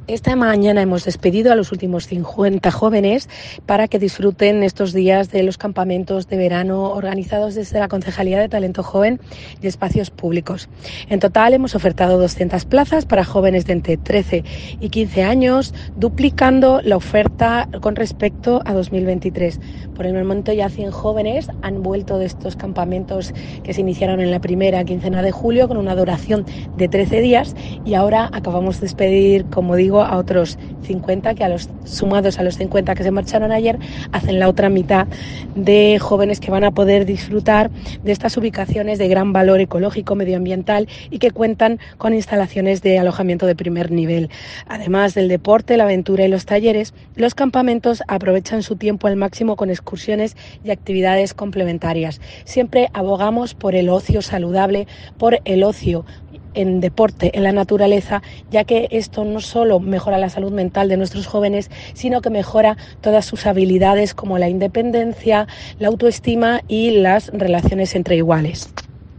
Esta mañana hemos despedido a los últimos 50 jóvenes para que disfruten estos días de los campamentos de verano organizados desde la Concejalía de Talento Joven y Espacios Públicos. En total hemos ofertado 200 plazas para jóvenes de entre 13 y 15 años, duplicando la oferta con respecto a 2023. Por el momento ya 100 jóvenes han vuelto de estos campamentos que se iniciaron en la primera quincena de julio con una duración de 13 días y ahora acabamos de despedir, como digo, a otros 50 que sumados a los 50 que se marcharon ayer hacen la otra mitad de jóvenes que van a poder disfrutar de estas ubicaciones de gran valor ecológico, medioambiental y que cuentan con instalaciones de alojamiento de primer nivel. Además del deporte, la aventura y los talleres, los campamentos aprovechan su tiempo al máximo con excursiones y actividades complementarias. Siempre abogamos por el ocio saludable, por el ocio en deporte, en la naturaleza, ya que esto no solo mejora la salud mental de nuestros jóvenes, sino que mejora todas sus habilidades como la independencia, la autoestima y las relaciones entre iguales.